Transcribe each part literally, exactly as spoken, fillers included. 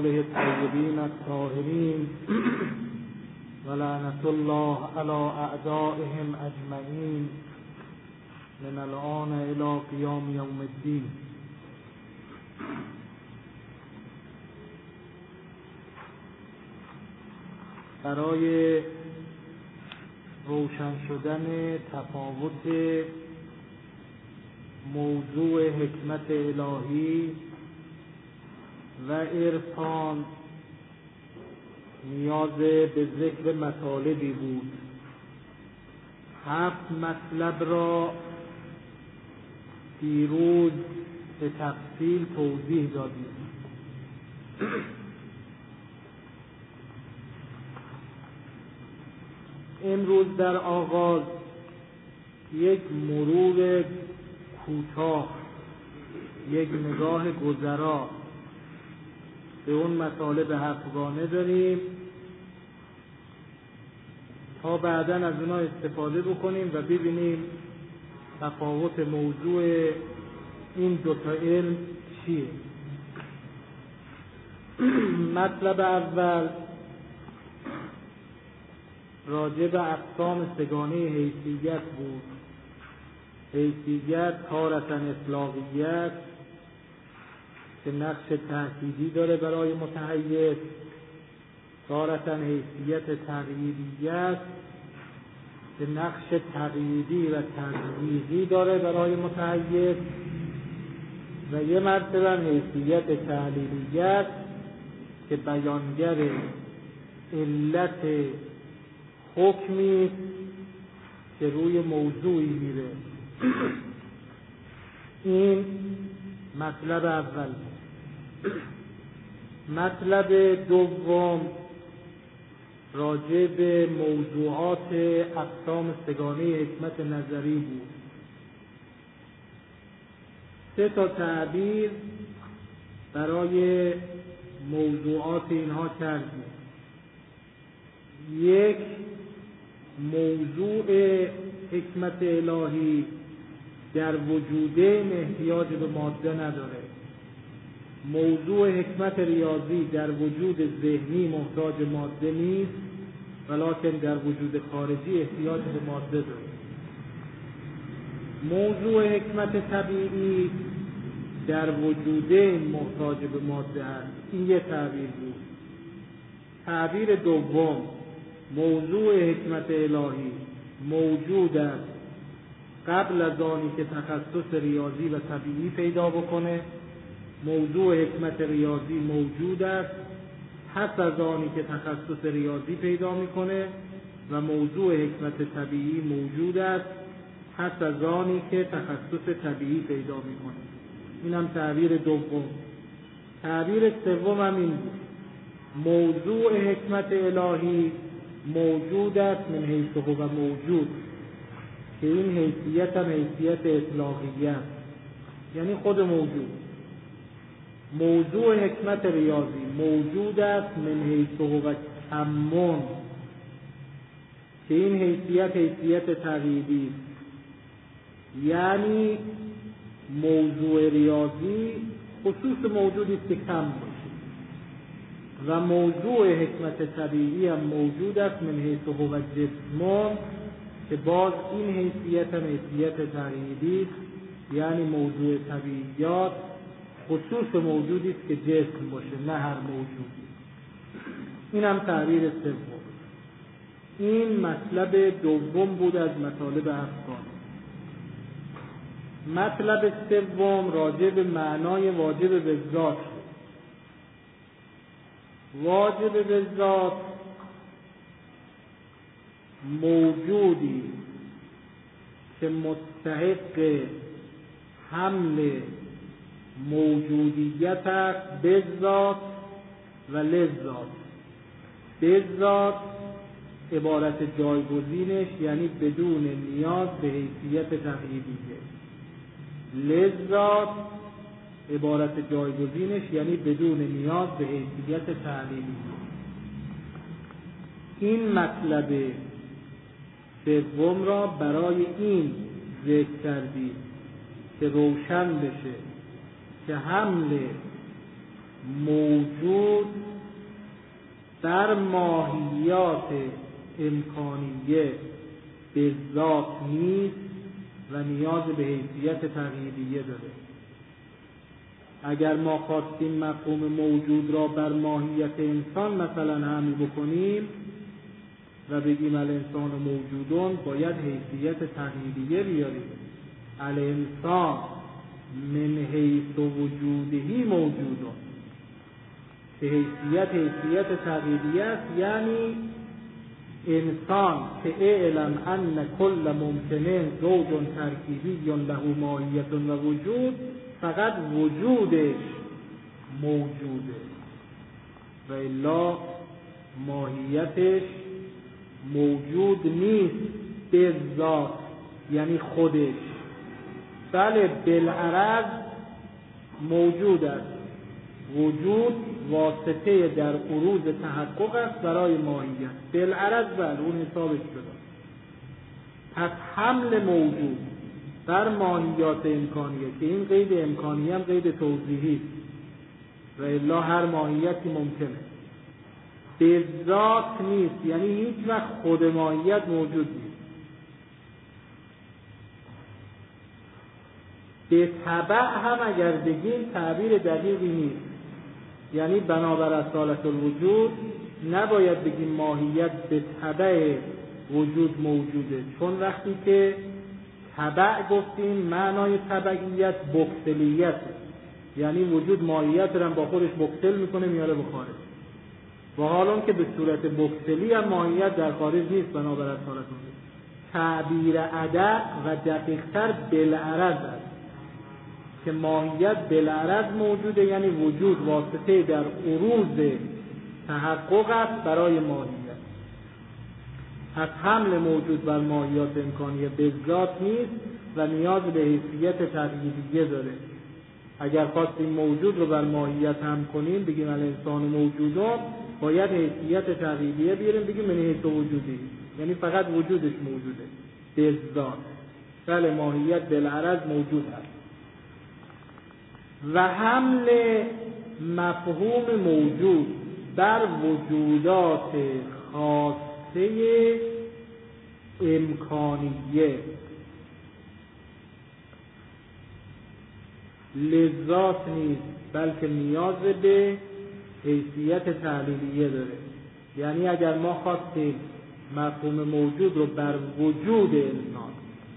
آله الطیبین الطاهرین و لعنت الله علی اعدائهم اجمعین من الآن الی قیام یوم الدین. برای روشن شدن تفاوت موضوع حکمت الهی و عرفان نیاز به ذکر مطالبی بود. هفت مطلب را دیروز به تفصیل توضیح دادیم. امروز در آغاز یک مرور کوتاه، یک نگاه گذرا به اون مطالب هفتگانه داریم تا بعداً از اونها استفاده بکنیم و ببینیم تفاوت موضوع این دوتا علم چیه. مطلب اول راجع به اقسام سگانه حیثیت بود. حیثیت تارةً اطلاقیت که نقش تأکیدی داره برای متحیز، تارةً حیثیت تغییریت که نقش تغییری و تغییری داره برای متحیز، و یه مرتبه حیثیت تعلیلیت که بیانگر علت حکمی که روی موضوعی میره. این مطلب اول. مطلب دوم راجع به موضوعات اقسام سگانه حکمت نظری بود. سه تا تعبیر برای موضوعات اینها کردیم. یک، موضوع حکمت الهی در وجوده احتیاج به ماده نداره. موضوع حکمت ریاضی در وجود ذهنی محتاج ماده نیست، ولکن در وجود خارجی احتیاج به ماده داره. موضوع حکمت طبیعی در وجوده محتاج به ماده است. این یه تعبیر بود. تعبیر دوم، موضوع حکمت الهی موجود است قبل از آنی که تخصص ریاضی و طبیعی پیدا بکنه. موضوع حکمت ریاضی موجود است پس از آنی که تخصص ریاضی پیدا میکنه، و موضوع حکمت طبیعی موجود است پس از آنی که تخصص طبیعی پیدا میکنه. این هم تعبیر دوم. تعبیر سوم هم این بود: موضوع حکمت الهی موجود است من حیث هو موجود، که این حیثیت هم حیثیت اطلاقیه، یعنی خود موجود. موضوع حکمت ریاضی موجود است من حیث هو کمون، که این حیثیت حیثیت تغییری، یعنی موضوع ریاضی خصوص موجودی است که کم باشه، و موضوع حکمت طبیعی هم موجود است من حیث هو جسمون، که باز این حیثیت هم حیثیت تغییری، یعنی موضوع طبیعیات خصوص موجودی است که جسم باشه، نه هر موجودی. این هم تعبیر سوم. این مطلب دوم بود از مطالب افکار. مطلب سوم راجع به معنای واجب به ذات. واجب به ذات موجودی که مستحق حمل موجودیت است به ذات و لذات. به ذات عبارت جایگزینش، یعنی بدون نیاز به حیثیت تغییریه. لذات عبارت جایگزینش، یعنی بدون نیاز به حیثیت تعلیلیه. این مطلب سوم را برای این ذکر کردیم که روشن بشه که حمل موجود در ماهیات امکانیه به ذات نیست و نیاز به حیثیت تقییدیه داره. اگر ما خواستیم مفهوم موجود را بر ماهیت انسان مثلا حمل بکنیم و بگیم الانسان موجودون، باید حیثیت تقییدیه بیاریم. الانسان من حیث وجودهی موجودون، که حیثیت حیثیت تقییدیه است، یعنی انسان که اعلم ان کل ممکنه زوج ترکیبی له ماهیت و وجود، فقط وجودش موجوده و الا ماهیتش موجود نیست به ذات، یعنی خودش. بله بالعرض موجود است، وجود واسطه در عروض تحقق است برای ماهیت. بالعرض بله اون حسابش شده. پس حمل موجود بر ماهیات امکانیه، که این قید امکانیه هم قید توضیحی و الا هر ماهیتی ممکنه، به ذات نیست، یعنی هیچ وقت خود ماهیت موجود نیست. به تبع هم اگر بگیم تعبیر دقیقی نیست، یعنی بنابر اصالت الوجود نباید بگیم ماهیت به تبع وجود موجوده، چون وقتی که تبع گفتیم معنای تبعیت بکتلیت، یعنی وجود ماهیت رو با خودش بکتل میکنه میاره به خارج، و حالا که به صورت بکتلی هم ماهیت در خارج نیست بنابر اصالت الوجود. تعبیر ادق و دقیقتر بالعرض است که ماهیت بالعرض موجوده، یعنی وجود واسطه در عروض تحقق است برای ماهیت. پس حمل موجود بر ماهیات امکانیه به ذات نیست و نیاز به حیثیت تقییدیه داره. اگر خواستیم موجود رو بر ماهیت هم کنیم، بگیم الانسان موجودون، باید حیثیت تقییدیه بیاریم، بگیم من حیث وجودی، یعنی فقط وجودش موجوده به ذات. بله ماهیت بالعرض موجود است. و حمل مفهوم موجود بر وجودات خاصه امکانیه لذات نیست، بلکه نیاز به حیثیت تعلیلیه داره. یعنی اگر ما خواستیم مفهوم موجود رو بر وجود انسان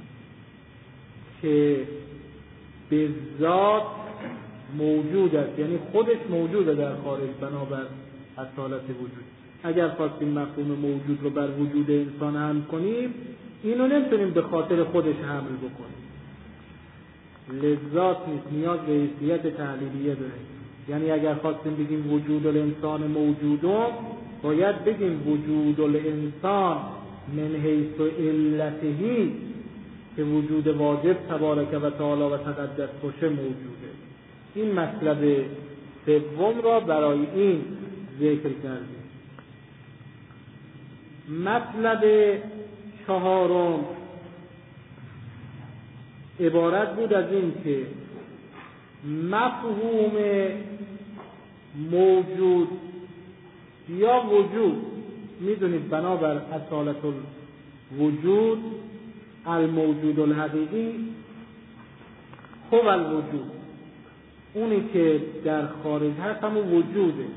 که به ذات موجود است، یعنی خودش موجوده در خارج بنابر اصالت وجود، اگر خواستیم مفهوم موجود رو بر وجود انسان حمل کنیم، اینو نمیتونیم به خاطر خودش حمل بکنیم، لذات نیست، نیاز به حیثیت تعلیلیه داره. یعنی اگر خواستیم بگیم وجود الانسان موجودون، باید بگیم وجود الانسان من حیث علتهی که وجود واجب تبارک و تعالی و تقدس باشه موجوده. این مطلب سوم را برای این ذکر کردیم. مطلب چهارم عبارت بود از این که مفهوم موجود یا وجود، میدونید بنابر اصالت الوجود الموجود الحقیقی هو الوجود، اونی که در خارج هست همون وجوده.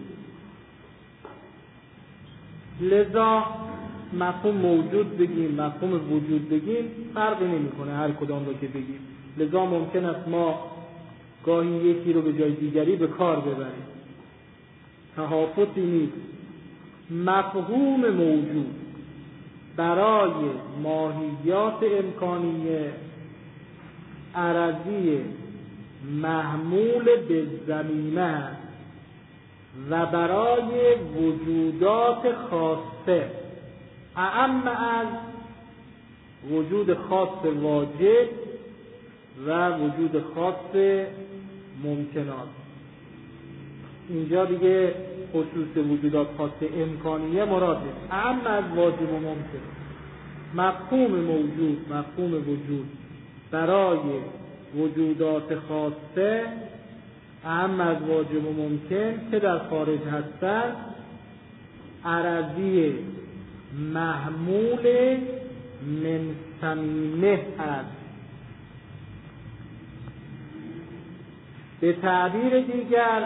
لذا مفهوم موجود بگیم مفهوم وجود بگیم فرقی نمیکنه هر کدام رو که بگیم. لذا ممکن است ما گاهی یکی رو به جای دیگری به کار ببریم، تهافتی نیست. مفهوم موجود برای ماهیات امکانیه عرضی محمول به زمینه و برای وجودات خاصه، اعم از وجود خاص واجب و وجود خاص ممکنات. اینجا دیگه خصوص وجودات خاص امکانیه مراده، اعم از واجب و ممکن. مفهوم موجود، مفهوم وجود برای وجودات خاصه اعم از واجب و ممکن که در خارج هستند عرضی محمول من صمیمه هست. به تعبیر دیگر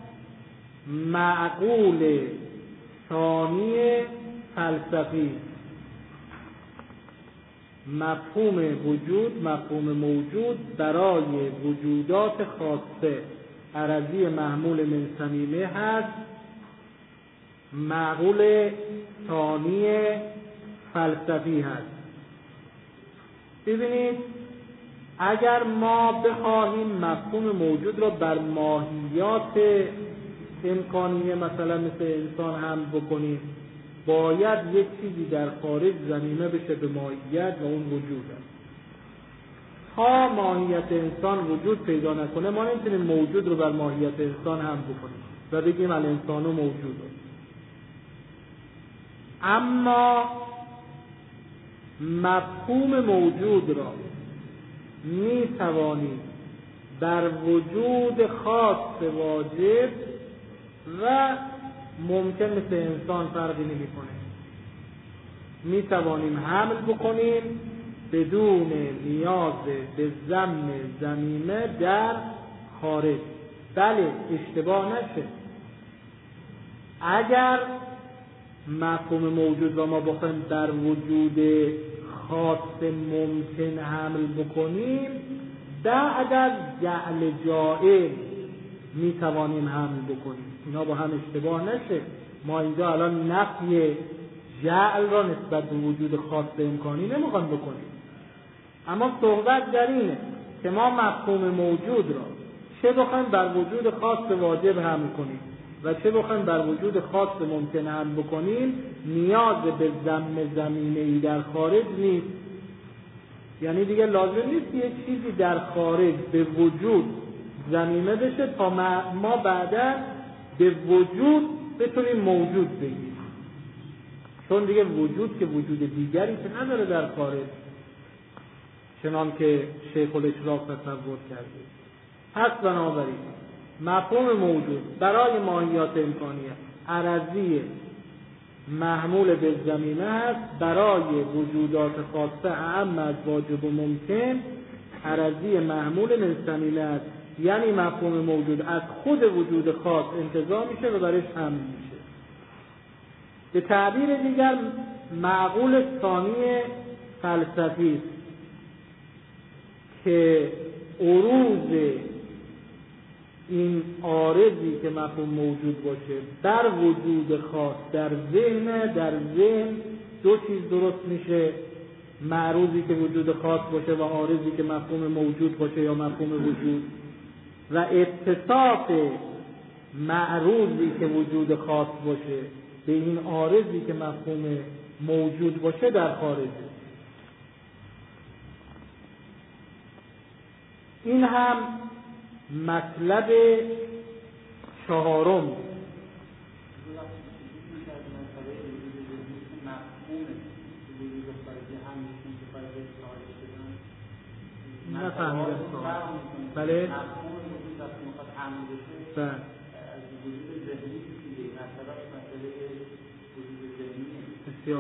معقول ثانی فلسفی، مفهوم وجود، مفهوم موجود برای وجودات خاصه عرضی محمول من صمیمه هست، معقول ثانی فلسفی هست. ببینید اگر ما بخواهیم مفهوم موجود را بر ماهیات امکانیه مثلا مثل انسان هم بکنیم، باید یک چیزی در خارج ضمیمه بشه به ماهیت و اون وجود است. تا ماهیت انسان وجود پیدا نکنه ما نمیتونیم موجود رو بر ماهیت انسان هم بکنیم و بگیم الانسان موجود است. اما مفهوم موجود را می توانیم بر وجود خاص واجب و ممکن مثل انسان فرقی نمی کنه می توانیم حمل بکنیم بدون نیاز به ضم ضمیمه در خارج. بله اشتباه نشه، اگر مفهوم موجود را ما بخوایم در وجود خاص ممکن حمل بکنیم بعد از جعل جائل می توانیم حمل بکنیم. اینا با هم اشتباه نشه. ما اینجا الان نفی جعل را نسبت به وجود خاص امکانی نمیخوایم بکنیم، اما صحبت در اینه که ما مفهوم موجود را چه بخوایم بر وجود خاص واجب حمل کنیم و چه بخوایم بر وجود خاص ممکن حمل بکنیم نیاز به ضم ضمیمه‌ای در خارج نیست. یعنی دیگه لازم نیست یک چیزی در خارج به وجود ضمیمه بشه تا ما بعدا به وجود بتونیم موجود بگیم، چون دیگه وجود که وجود دیگری که نداره در خارج چنان که شیخ الاشراق تصور کرده. پس بنابراین مفهوم موجود برای ماهیات امکانیه عرضی محمول به ضمیمه است، برای وجودات خاصه اعم از واجب و ممکن عرضی محمول من ضمیمه است. یعنی مفهوم موجود از خود وجود خاص انتزاع میشه و برش حمل میشه. به تعبیر دیگر معقول ثانی فلسفی است که عروض این عارضی که مفهوم موجود باشه در وجود خاص در ذهن، در ذهن دو چیز درست میشه، معروضی که وجود خاص باشه و عارضی که مفهوم موجود باشه یا مفهوم وجود، و اتصاف معروضی که وجود خاص باشه به این عارضی که مفهوم موجود باشه در خارجه. این هم مطلب چهارم. نفهمیدم سوال. بله؟ بله. بسیار.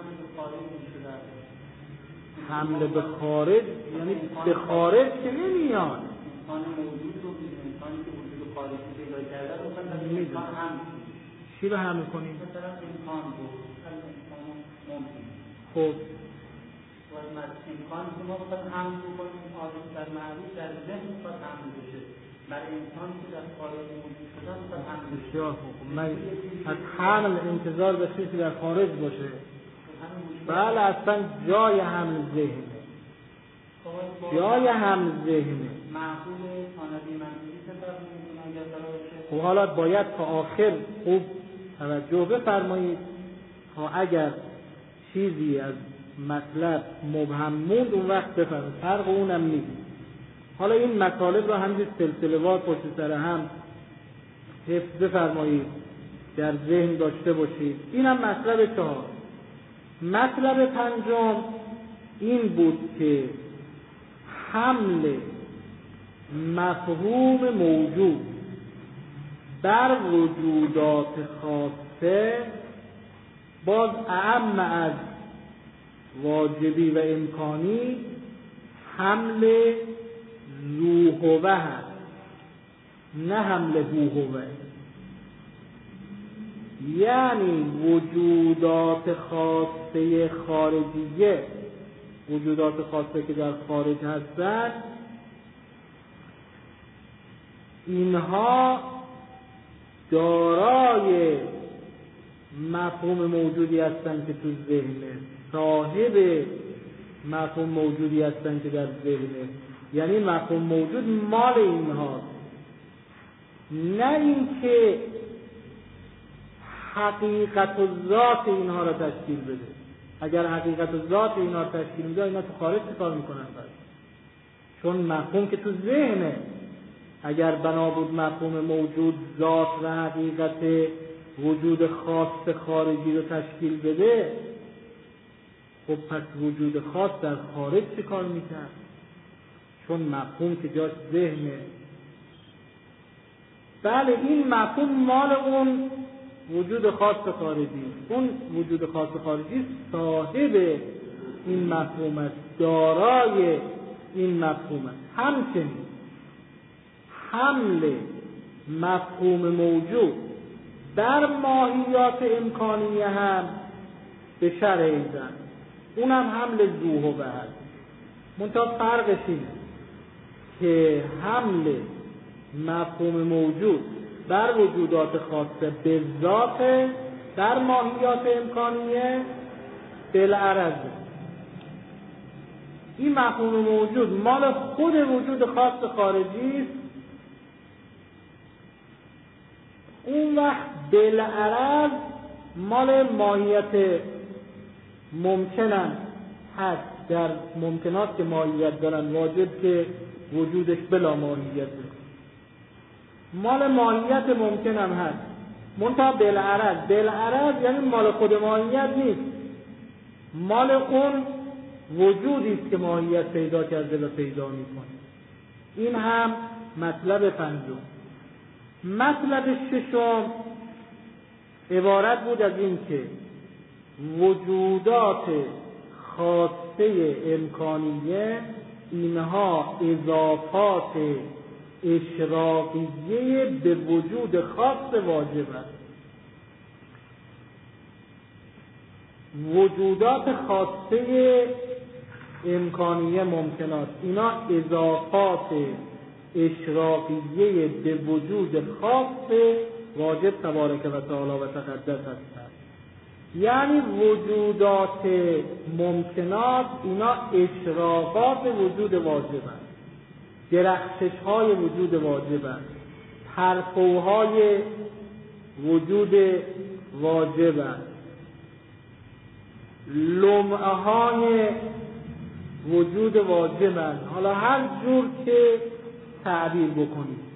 حمله به خارج یعنی به خارج که نمیاد. انسان موجود رو انسانی که وجود خارجی پیدا کرده رو مثلا انسان هم چی رو حمل کنیم؟ مثلا انسان رو انسان ممکن. خب و امکان که ما باید حمل بکنیم آدم در معروف در ذهن باید حمل بشه، برای انسان که در خارج موجود شدن باید حمل بشه. بسیار خوب. من از حمل انتظار به چیزی در خارج باشه. بله اصلا جای حمل ذهنه، جای حمل ذهنه. معقول ثانوی منطقی تصور می‌کنم اگر قرار بشه. خب حالا باید تا آخر خوب توجه بفرمایید تا اگر چیزی از مطلب مبهم موند اون وقت بفرمایید، فرق اونم میگیم. حالا این مطالب رو همینجور سلسله‌وار پشت سر هم حفظ بفرمایید، در ذهن داشته باشید. اینم مطلب چهار. مطلب پنجم این بود که حمل مفهوم موجود بر وجودات خاصه باز اعم از واجبی و امکانی حمل ذو هوه هست، نه حمل هو هوه. یعنی وجودات خاصه خارجیه، وجودات خاصه که در خارج هستند، اینها دارای مفهوم موجودی هستند که تو ذهنه، صاحب مفهوم موجودی هستند که در ذهنه. یعنی مفهوم موجود مال اینها، نه اینکه حقیقت و ذات اینها را تشکیل بده. اگر حقیقت و ذات اینها را تشکیل میده، اینا تو خارج چه کار میکنن؟ چون مفهوم که تو ذهنه. اگر بنا بود مفهوم موجود ذات و حقیقت وجود خاص خارجی رو تشکیل بده، خب پس وجود خاص در خارج چه کار میکرد؟ چون مفهوم که جاش ذهنه. بله، این مفهوم مال اون وجود خاص خارجی، اون وجود خاص خارجی صاحب این مفهوم است، دارای این مفهوم است. همچنین حمل مفهوم موجود در ماهیات امکانیه هم به شرع ایزن، اون هم حمل ذو هوه هست. منتها فرقش اینه که حمل مفهوم موجود در وجودات خاصه به ذات در ماهیات امکانیه بالعرض، این مفهوم موجود مال خود وجود خاص خارجی است. اون وقت بالعرض مال ماهیت ممکنن هست، در ممکنات که ماهیت دارن، واجب که وجودش بلا ماهیته، مال ماهیت ممکنن هست، منتها بالعرض. بالعرض یعنی مال خود ماهیت نیست، مال اون وجودی است که ماهیت پیدا کرده و پیدا میکنه. این هم مطلب پنجم. مطلب ششم عبارت بود از این که وجودات خاصه امکانیه اینها اضافات اشراقیه به وجود خاص واجب است. وجودات خاصه امکانیه ممکنات اینا اضافات اشراقیه به وجود خاص واجب تبارک و تعالی و تقدس هستند. یعنی وجودات ممکنات اینا اشراقات وجود واجب هست، درخشش های وجود واجب هست، پرتوهای وجود واجب هست، لمعه های وجود واجب هست. حالا هر جور که تعبیر بکنید،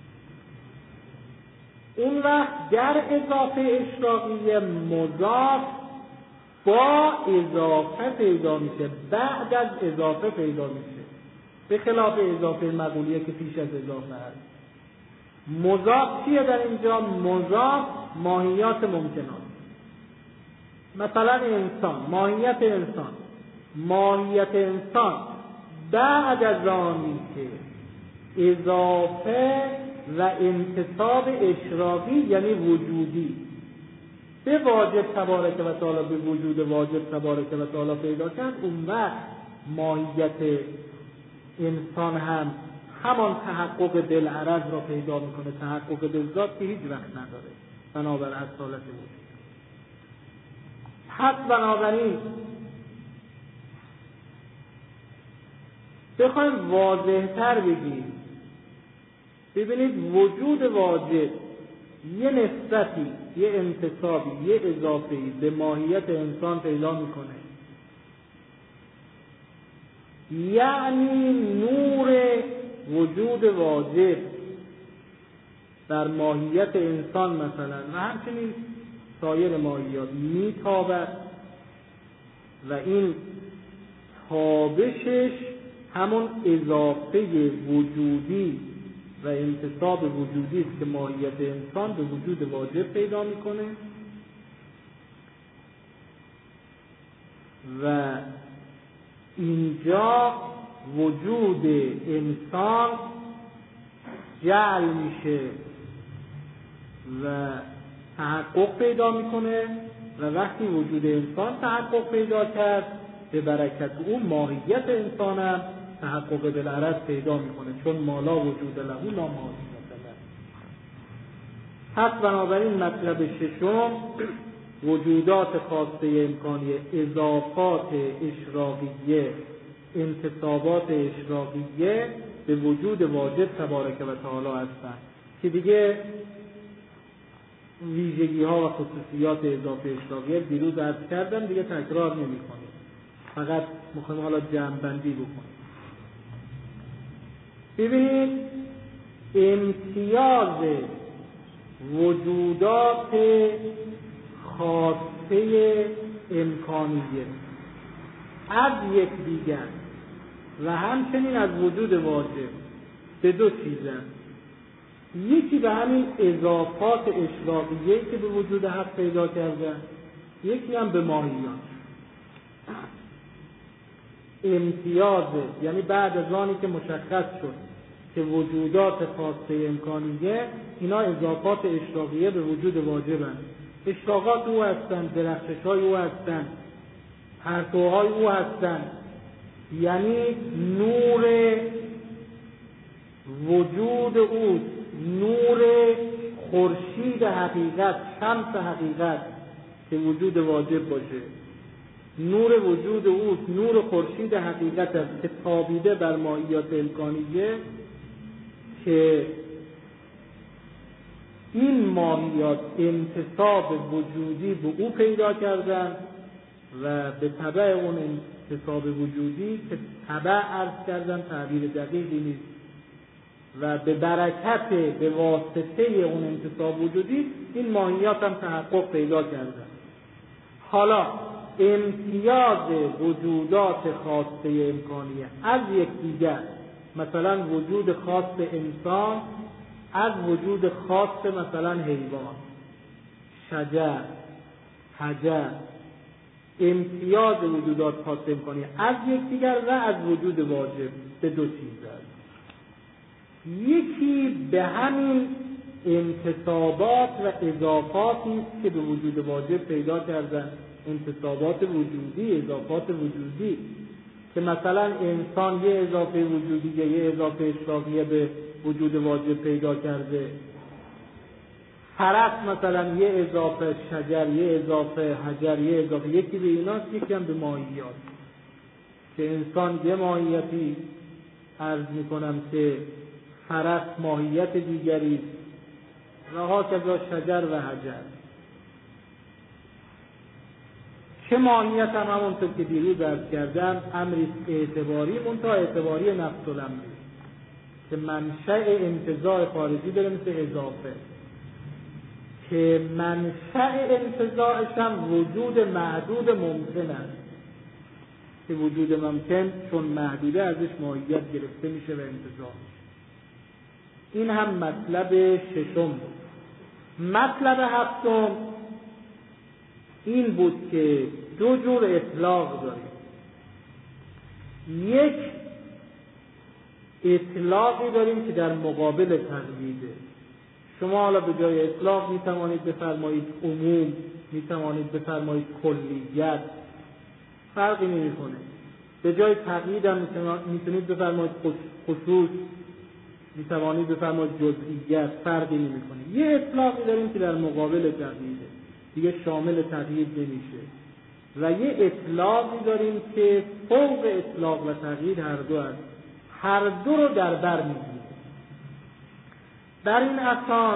اون وقت در اضافه اشراقیه مضاف با اضافه پیدا میشه، بعد از اضافه پیدا میشه، به خلاف اضافه مقولیه که پیش از اضافه هست. مضاف چیه در اینجا؟ مضاف ماهیات ممکنات. مثلا انسان، ماهیت انسان ماهیت انسان بعد از آنی که اضافه و انتصاب اشراقی یعنی وجودی به واجب تبارک و تعالی، به وجود واجب تبارک و تعالی پیدا کرد، اون وقت ماهیت انسان هم همان تحقق بالعرض را پیدا میکنه، تحقق بالذات که هیچ وقت نداره بنابر اصالت وجود. پس بنابراین بخوایم واضح تر بگیم، ببینید وجود واجب یه نسبتی، یه انتصابی، یه اضافه‌ای به ماهیت انسان پیدا میکنه. یعنی نور وجود واجب در ماهیت انسان مثلا و همچنین سایر ماهیات میتابد و این تابشش همون اضافه وجودی و انتصاب وجودی است که ماهیت انسان به وجود واجب پیدا میکنه و اینجا وجود انسان جعل میشه و تحقق پیدا میکنه و وقتی وجود انسان تحقق پیدا کرد به برکت اون ماهیت انسان هم تحقق بالعرض پیدا میکنه، چون مالا وجود له لا ماهیت له. پس بنابراین مطلب ششم وجودات خاصه امکانی، اضافات اشراقیه، انتصابات اشراقیه به وجود واجب تبارک و تعالی هستند که دیگه ویژگی ها و خصوصیات اضافه اشراقیه دیروز عرض کردم، دیگه تکرار نمی کنیم، فقط میخوایم حالا جمع بندی بکنیم. ببینید امتیاز وجودات خاصه امکانیه از یک دیگر و همچنین از وجود واجب به دو چیزن. یکی به همین اضافات اشراقیه که به وجود حق پیدا کردن، یکی هم به ماهیان. امتیاز یعنی بعد از آنی که مشخص شد که وجودات خاصه امکانیه اینا اضافات اشراقیه به وجود واجبن، اشراقات او هستند، درخشش‌های او هستند، پرتوهای او هستند، یعنی نور وجود او، نور خورشید حقیقت، شمس حقیقت که وجود واجب باشه، نور وجود او نور خورشید حقیقت است که تابیده بر ماهیات امکانیه که این ماهیات انتصاب وجودی به او پیدا کردن و به تبع اون انتصاب وجودی که تبع عرض کردن تعبیر دقیقی نیست و به برکت به واسطه اون انتصاب وجودی این ماهیات هم تحقق پیدا کردن. حالا امتیاز وجودات خاصه امکانیه از یکدیگر، مثلا وجود خاص انسان از وجود خاص مثلا حیوان، شجر، حجر، امتیاز وجودات خاص امکانیه از یکدیگر و از وجود واجب به دو چیز است. یکی به همین انتصابات و اضافاتی است که به وجود واجب پیدا کردن، انتصابات وجودی، اضافات وجودی که مثلا انسان یه اضافه وجودی یه اضافه اشراقیه به وجود واجب پیدا کرده، فرس مثلا یه اضافه، شجر یه اضافه، حجر یه اضافه، یکی به ایناست یکی هم به ماهیات که انسان یه ماهیتی عرض میکنم که فرس ماهیت دیگری و هاکذا شجر و حجر که ماهیت هم همونطور که دیروز عرض کردم امری اعتباری منتها اعتباری نفس الامری که منشأ انتزاع خارجی داره مثل اضافه که منشأ انتزاعش هم وجود محدود ممکن است که وجود ممکن چون محدوده ازش ماهیت گرفته میشه و انتزاع میشه. این هم مطلب ششم بود. مطلب هفتم این بود که دو جور اطلاق داریم. یک اطلاقی داریم که در مقابل تقییده. شما حالا به جای اطلاق میتوانید بفرمایید عموم، میتوانید بفرمایید کلیت، فرقی نمیکنه. به جای تقیید هم میتونید بفرمایید خصوص، میتوانید بفرمایید جزئیت، فرقی نمیکنه. یه اطلاقی داریم که در مقابل تقییده، دیگه شامل تقیید نمیشه. و یه اطلاقی داریم که فوق اطلاق و تقیید هر دو هست، هر دو رو در بر میگیره. در این اساس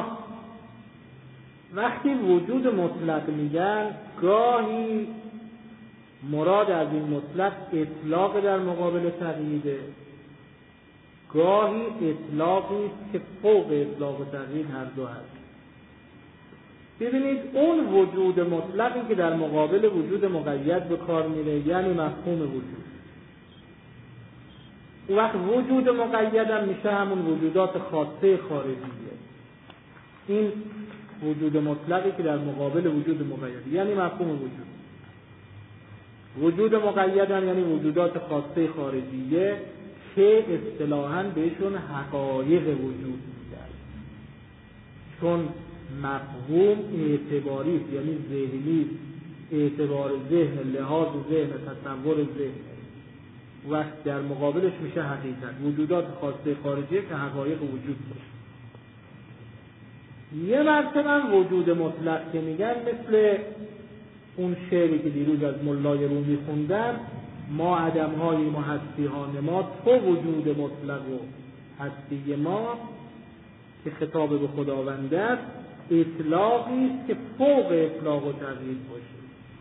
وقتی وجود مطلق میگن گاهی مراد از این مطلق اطلاق در مقابل تقییده، گاهی اطلاقی است که فوق اطلاق و تقیید هر دو هست. ببینید اون وجود مطلقی که در مقابل وجود مقید به کار میره یعنی مفهوم وجود، اون وقت وجود مقید هم میشه همون وجودات خاصه خارجیه. این وجود مطلقی که در مقابل وجود مقید یعنی مفهوم وجود. وجود مقید هم یعنی وجودات خاصه خارجیه که اصطلاحاً بهشون حقایق وجود میگن، چون مفهوم اعتباری است، یعنی ذهنی، اعتبار ذهن، لحاظ ذهن، تصور ذهن، وقت در مقابلش میشه حقیقت. وجودات خاصه خارجیه که حقایق وجود داره. یه مرتبه وجود مطلق که میگن مثل اون شعری که دیروز از ملای رومی خوندم، ما عدم‌های ما هستی‌ها ما، تو وجود مطلق و هستی ما، که خطاب به خداوند است، اطلاقی است که فوق اطلاق و تغییر باشه.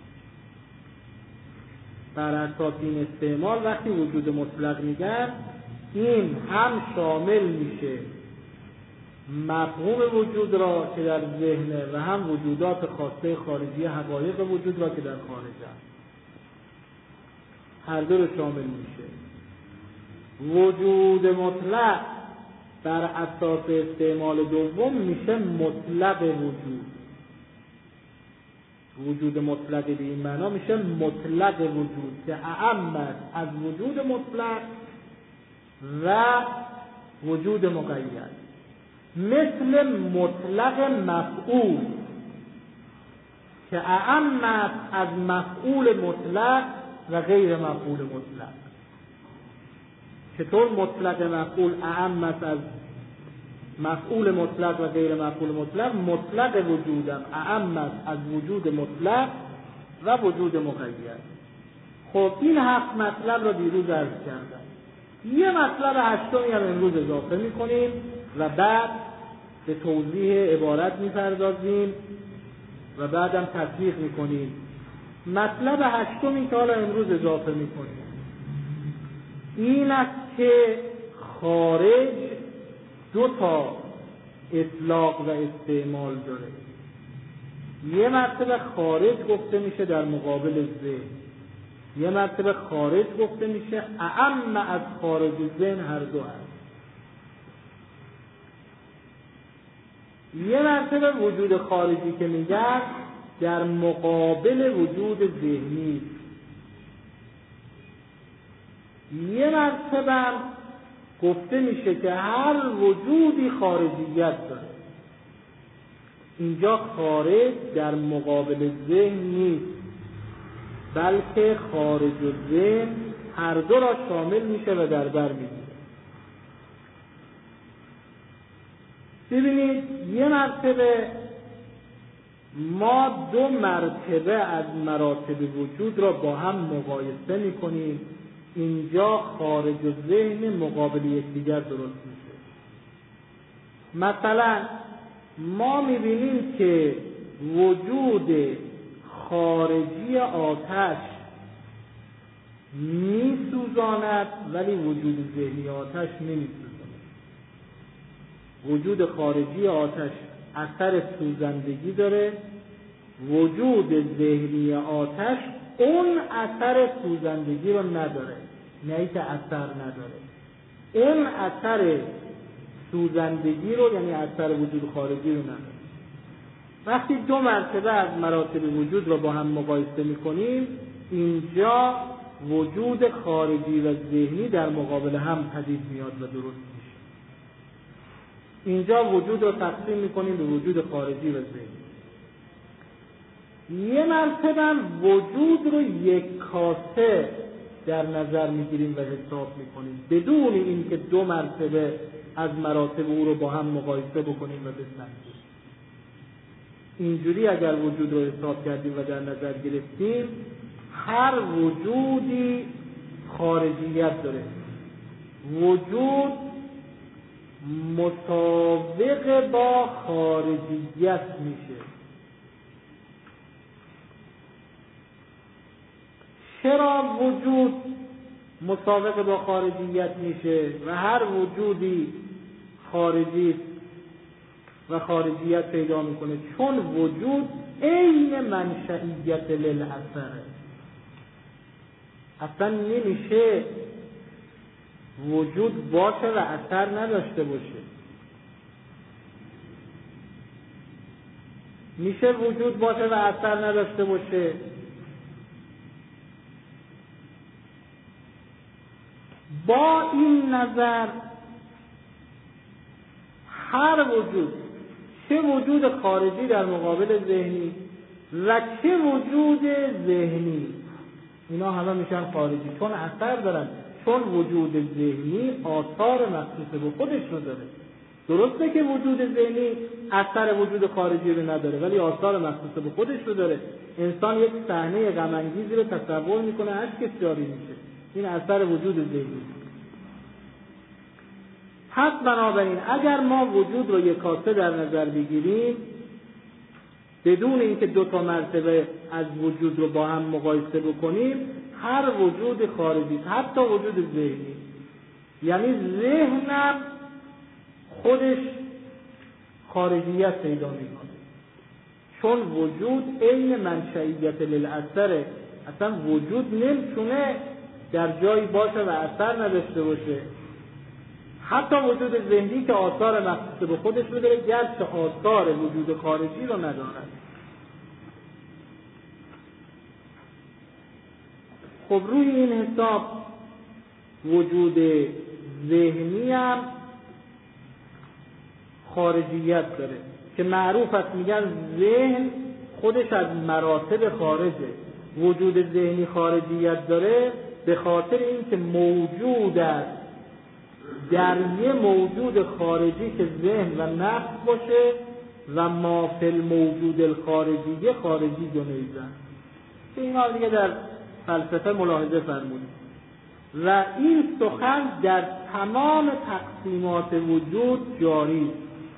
بر اساس این استعمال وقتی وجود مطلق میگن، این هم شامل میشه مفهوم وجود را که در ذهنه و هم وجودات خاصه خارجی حقایق وجود را که در خارج است، هر دو رو شامل میشه. وجود مطلق بر اساس استعمال دوم میشه مطلق وجود. وجود مطلق به این معنا میشه مطلق وجود که اعم از وجود مطلق و وجود مقید. مثل مطلق مفعول که اعم از مفعول مطلق و غیر مفعول مطلق. چطور مطلق مفعول اعم از مفعول مطلق و غیر مفعول مطلق؟ مطلق وجودم اعم از وجود مطلق و وجود مقید. خب این هفت مطلب را دیروز عرض کردم. یه مطلب هشتمی هم امروز اضافه میکنیم و بعد به توضیح عبارت میپردازیم و بعدم تطبیق میکنیم. مطلب هشتمی که حالا امروز اضافه میکنیم این است که خارج دو تا اطلاق و استعمال داره. یه مرتبه خارج گفته میشه در مقابل ذهن، یه مرتبه خارج گفته میشه اعم از خارج ذهن، هر دو هست. یه مرتبه وجود خارجی که میگن در مقابل وجود ذهنی. یه مرتبه گفته میشه که هر وجودی خارجیت داره. اینجا خارج در مقابل ذهن نیست، بلکه خارج و ذهن هر دو را شامل میشه و در بر میگیره. ببینید یه مرتبه ما دو مرتبه از مراتب وجود را با هم مقایسه میکنیم. اینجا خارج و ذهن مقابل یکدیگر درست میشه. مثلا ما میبینیم که وجود خارجی آتش میسوزاند ولی وجود ذهنی آتش نمیسوزاند. وجود خارجی آتش اثر سوزندگی داره، وجود ذهنی آتش اون اثر سوزندگی رو نداره. نه که اثر نداره، اون اثر سوزندگی رو یعنی اثر وجود خارجی رو نداره. وقتی دو مرتبه از مراتب وجود رو با هم مقایسه میکنیم، اینجا وجود خارجی و ذهنی در مقابل هم پدید میاد و درست میشه. اینجا وجود رو تقسیم میکنیم به وجود خارجی و ذهنی. یه مرتبه وجود رو یک کاسه در نظر میگیریم و حساب میکنیم بدون اینکه دو مرتبه از مراتب او رو با هم مقایسه بکنیم و بسنجیم. اینجوری اگر وجود رو حساب کردیم و در نظر گرفتیم، هر وجودی خارجیت داره. وجود مسابق با خارجیت میشه. چرا وجود مسابق با خارجیت میشه و هر وجودی خارجی و خارجیت پیدا میکنه؟ چون وجود عین منشئیت للاثره. اصلا نمیشه وجود باشه و اثر نداشته باشه. میشه وجود باشه و اثر نداشته باشه؟ با این نظر هر وجود، چه وجود خارجی در مقابل ذهنی و چه وجود ذهنی، اینا همه میشن خارجی چون اثر دارن، چون وجود ذهنی آثار مخصوص به خودش رو داره. درسته که وجود ذهنی اثر وجود خارجی رو نداره ولی آثار مخصوص به خودش رو داره. انسان یک صحنه غم انگیزی رو تصور میکنه، اشکش جاری میشه، این اثر وجود ذهنی. پس بنابراین اگر ما وجود رو یک کاسه در نظر بگیریم بدون اینکه دو تا مرتبه از وجود رو با هم مقایسه بکنیم، هر وجود خارجی، حتی وجود ذهنی، یعنی ذهنم خودش خارجیت پیدا میکنه، چون وجود عین منشئیت للاثره. اصلا وجود نمیتونه در جایی باشه و اثر نداشته باشه. حتی وجود ذهنی که آثار مخصوص به خودش رو داره گرچه آثار وجود خارجی رو ندارد. خب روی این حساب وجود ذهنی هم خارجیت داره که معروف است، میگن ذهن خودش از مراتب خارجه. وجود ذهنی خارجیت داره به خاطر اینکه موجود است در یه موجود خارجی که ذهن و نفس باشه و ما فی الموجود الخارجی خارجی دونیزن. اینا دیگه در فلسفه ملاحظه فرمودیم و این سخن در تمام تقسیمات وجود جاری.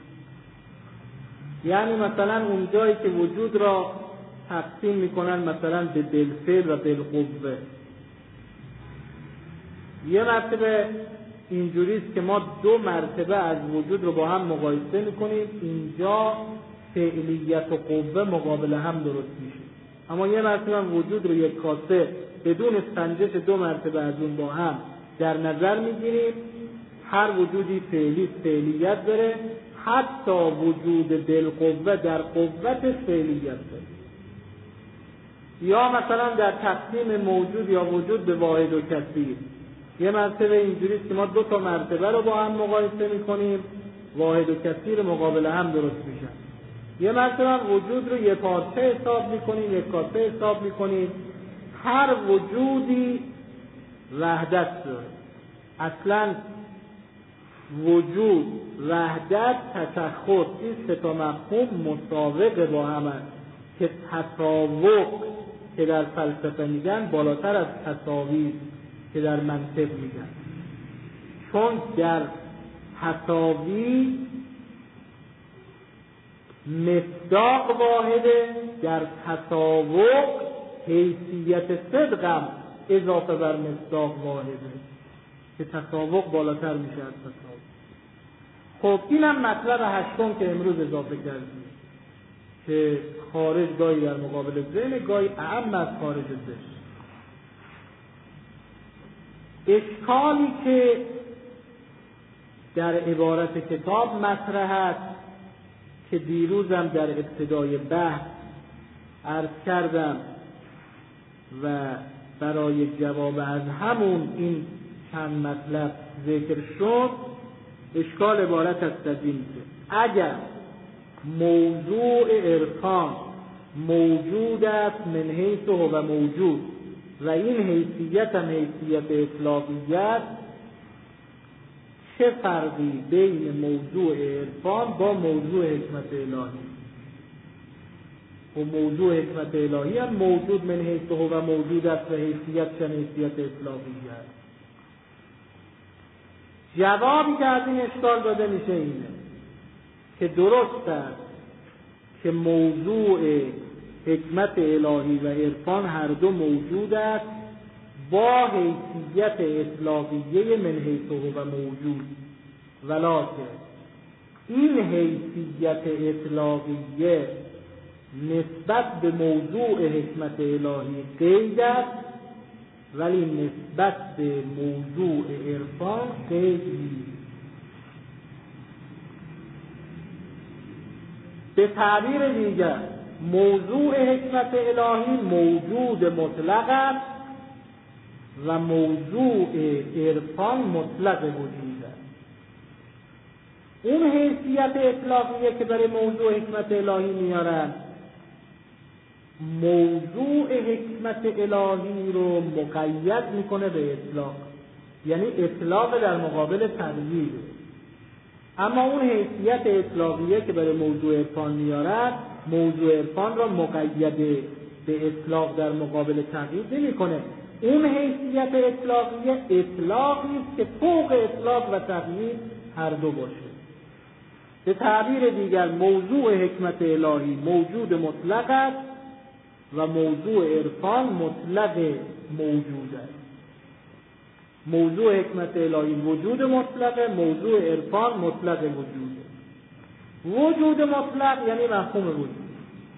یعنی مثلا اون جایی که وجود را تقسیم میکنن مثلا به بالفعل و بالقوه، یه مرتبه اینجوریست که ما دو مرتبه از وجود رو با هم مقایسه میکنیم، اینجا فعلیت و قوه مقابل هم درست میشه. اما یه مرتبه وجود رو یک کاسه بدون سنجش دو مرتبه از اون با هم در نظر میگیریم، هر وجودی فعلی فعلیت داره، حتی وجود بالقوه در قوت فعلیت داره. یا مثلا در تقسیم موجود یا وجود به واحد و کثیر، یه مرتبه اینجوریست که ما دو تا مرتبه رو با هم مقایسه میکنیم، واحد و کثیر مقابل هم درست میشن. یه مرتبه وجود رو یه پارچه حساب میکنیم، یک کاسه حساب میکنیم. هر وجودی وحدت داره. اصلا وجود، وحدت، تشخص، این سه تا مفهوم مساوق با هم هست که تساوق که در فلسفه میگن بالاتر از تساوی که در منطق میگن، چون در تساوی مصداق واحده، در تساوق حیثیت صدقم اضافه بر مصداق واحده که تساوق بالاتر میشه از تساوی. خب اینم مطلب هشتم که امروز اضافه کردیم که خارج گاهی در مقابل ذهن، گاهی اعم از خارج ذهن. اشکالی که در عبارت کتاب مطرح است که دیروزم در ابتدای بحث عرض کردم و برای جواب از همون این چند مطلب ذکر شد، اشکال عبارت است از این که اگر موضوع عرفان موجود است من حیث هو موجود و این حیثیت هم حیثیت اطلاقیت، چه فرقی بین موضوع عرفان با موضوع حکمت الهی؟ و موضوع حکمت الهی هم موجود من حیث هو موجود است و حیثیت هم حیثیت اطلاقیت. جوابی که از این اشکال داده میشه اینه که درست است که موضوع حکمت الهی و عرفان هر دو موجود است با حیثیت اطلاقیه من حیث هو موجود، ولکن این حیثیت اطلاقیه نسبت به موضوع حکمت الهی قید است ولی نسبت به موضوع عرفان قید نیست. به تعبیر دیگر موضوع حکمت الهی موجود مطلق است و موضوع عرفان مطلق وجود است. اون حیثیت اطلاقیه که برای موضوع حکمت الهی میارن، موضوع حکمت الهی رو مقید میکنه به اطلاق، یعنی اطلاق در مقابل تقیید. اما اون حیثیت اطلاقیه که برای موضوع عرفان میارن، موضوع عرفان را مقید به اطلاق در مقابل تقیید نمیکنه. اون حیثیت اطلاقیه اطلاقی است که فوق اطلاق و تقیید هر دو باشه. به تعبیر دیگر موضوع حکمت الهی موجود مطلق است و موضوع عرفان مطلق موجود است. موضوع حکمت الهی وجود مطلق، موضوع عرفان مطلق وجوده. وجود مطلق یعنی مفهوم وجود.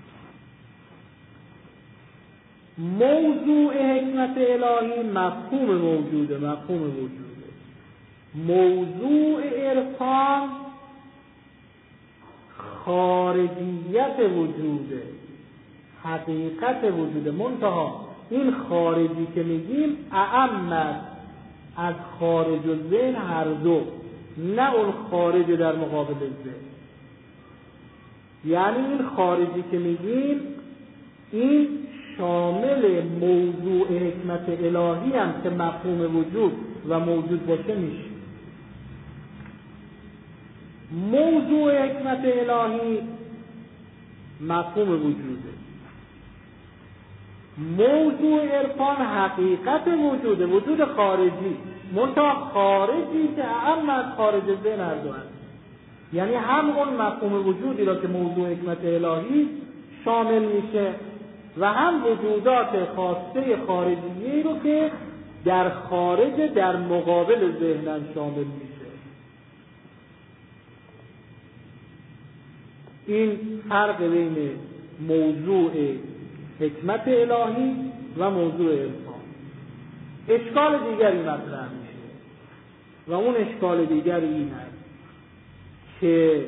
موضوع حکمت الهی مفهوم موجوده، مفهوم وجوده. موضوع عرفان خارجیت وجوده، حقیقت وجوده. منتها این خارجی که میگیم اعم از خارج و ذهن هر دو، نه اون خارج در مقابل ذهن. یعنی این خارجی که میگیم این شامل موضوع حکمت الهی هم که مفهوم وجود و موجود باشه میشه. موضوع حکمت الهی مفهوم وجوده، موضوع عرفان حقیقت وجوده، وجود خارجی، منتها خارجی که اعم از خارج ذهن هر دو هست. یعنی هم اون مفهوم وجودی را که موضوع حکمت الهی شامل میشه و هم وجودات خاصه خارجی رو که در خارج در مقابل ذهنن شامل میشه. این فرق بین موضوع حکمت الهی و موضوع عرفان. اشکال دیگری مطرح میشه و اون اشکال دیگری این است که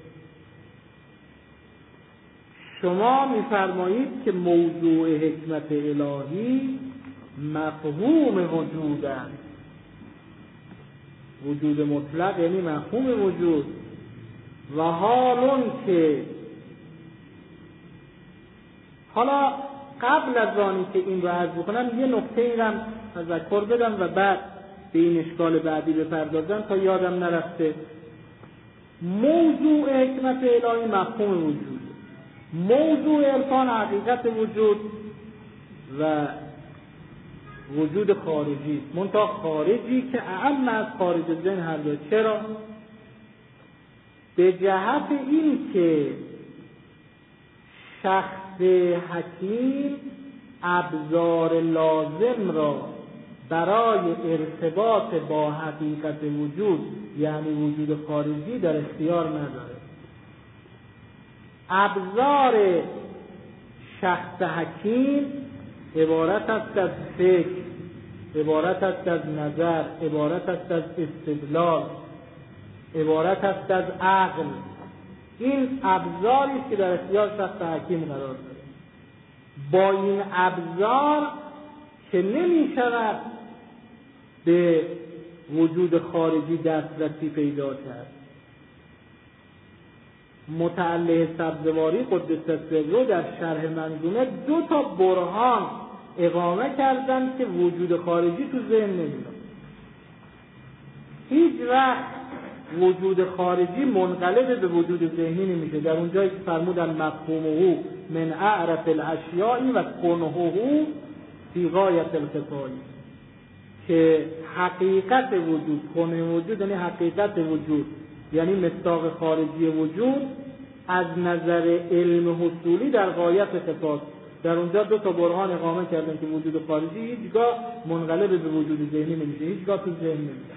شما میفرمایید که موضوع حکمت الهی مفهوم وجود است. وجود مطلق یعنی مفهوم وجود. و حالون که حالا قبل از آنی که این رو عرض بکنم یه نکته ای هم تذکر بدم و بعد به این اشکال بعدی بپردازم تا یادم نرفته. موضوع حکمت الهی مفهوم وجود، موضوع عرفان حقیقت وجود و وجود خارجی، منتها خارجی که اعم از خارج ذهن هر دو. چرا؟ به جهت این که شخص حکیم ابزار لازم را برای ارتباط با حقیقت وجود یعنی وجود خارجی در اختیار نداره. ابزار شخص حکیم عبارت است از فکر، عبارت است از نظر، عبارت است از استدلال، عبارت است از عقل. این ابزاری که در اختیار شخص حکیم قرار داره. با این ابزار که نمی شود به وجود خارجی دسترسی پیدا کرد. متعلق سبزواری قدس سره در شرح منظومه دو تا برهان اقامه کردند که وجود خارجی تو ذهن نمیاد. هیچ وقت وجود خارجی منقلب به وجود ذهنی نمیشه. در اونجایی که فرمودن مفهومه من اعرف الاشیاء و کنهه فی غایت الخفای، که حقیقت وجود، کنه وجود یعنی حقیقت وجود، یعنی مصداق خارجی وجود از نظر علم حصولی در غایت خفاست. در اونجا دو تا برهان اقامه کردن که وجود خارجی هیچگاه منقلب به وجود ذهنی نمیشه، هیچگاه تو ذهن نمیشه.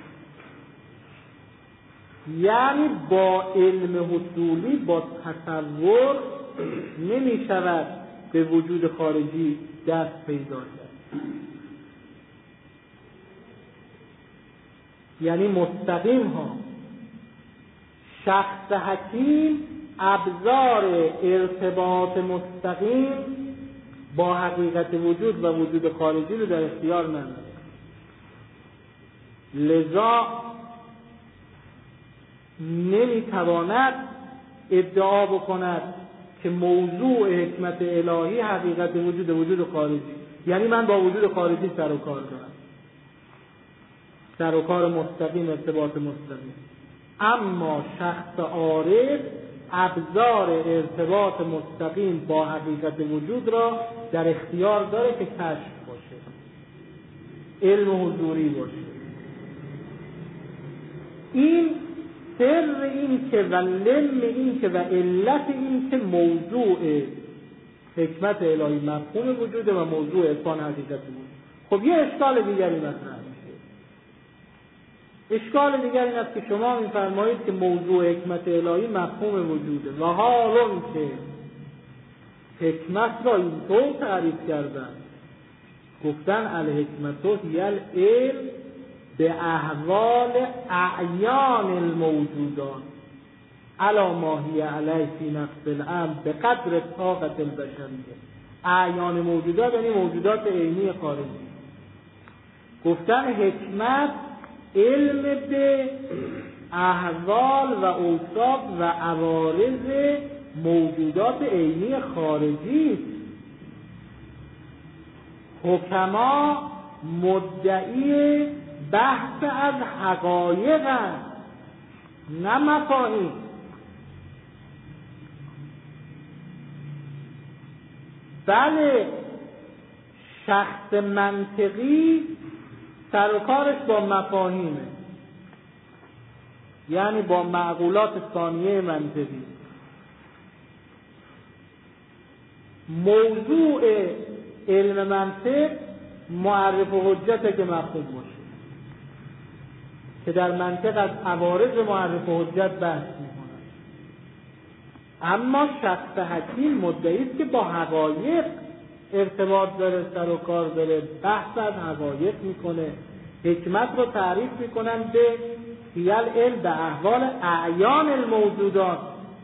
یعنی با علم حصولی، با تصور نمی شود به وجود خارجی دست پیدا کرد. یعنی مستقیم ها شخص حکیم ابزار ارتباط مستقیم با حقیقت وجود و وجود خارجی رو در اختیار نداره. لذا نمیتواند ادعا بکند که موضوع حکمت الهی حقیقت وجود وجود خارجی، یعنی من با وجود خارجی سر و کار دارم، سر و کار مستقیم، ارتباط مستقیم. اما شخص عارف ابزار ارتباط مستقیم با حقیقت وجود را در اختیار داره که کشف باشه، علم حضوری باشه. این سر این که و لم این که و علت این که موضوع حکمت الهی مفهوم وجود و موضوع عرفان حقیقت وجود. خب یه اشکال دیگری مطرح میشه. اشکال دیگری این است که شما میفرمایید که موضوع حکمت الهی مفهوم وجوده و حالون که حکمت را اینطور تعریف کردن، گفتن الحکمت هی العلم به احوال اعیان الموجودات علی ما هی علیه فی نفس الامر به قدر طاقت البشریه. اعیان موجودات یعنی موجودات عینی خارجی. گفتن حکمت علم به احوال و اوصاف و عوارض موجودات عینی خارجی است. حکما مدعی بحث از حقایق است، نه مفاهیم. بله، شخص منطقی سر و کارش با مفاهیمه، یعنی با معقولات ثانیه منطقی. موضوع علم منطق معرف و حجته که مفهوم باشه، که در منطق از عوارض معرف و حجت بحث میکنه. اما شخص حکیم مدعی است که با حقایق ارتباط داره، سر و کار داره، بحث از حقایق میکنه، حکمت رو تعریف میکنن به هی العلم به احوال اعیان الموجودات.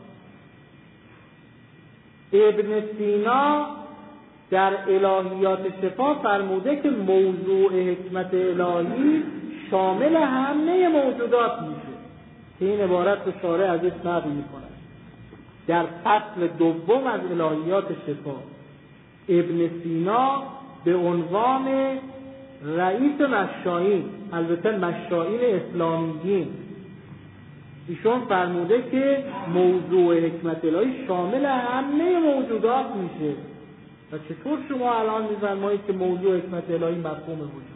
ابن سینا در الهیات شفا فرموده که موضوع حکمت الهی شامل همه موجودات میشه، که این عبارت رو شارح ازش نقل میکنه در فصل دوم از الهیات شفا. ابن سینا به عنوان رئیس مشایین، البته مشایین اسلامیین، ایشون فرموده که موضوع حکمت الهی شامل همه موجودات میشه. و چطور شما الان میفرمایید که موضوع حکمت الهی مفهوم وجوده؟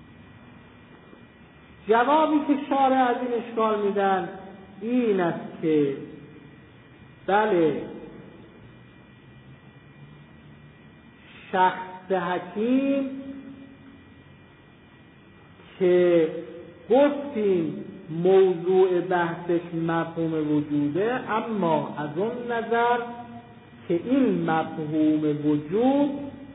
جوابی که شارح از این اشکال میدن این است که بله، شخص حکیم که گفتیم موضوع بحثش مفهوم وجوده، اما از اون نظر که این مفهوم وجود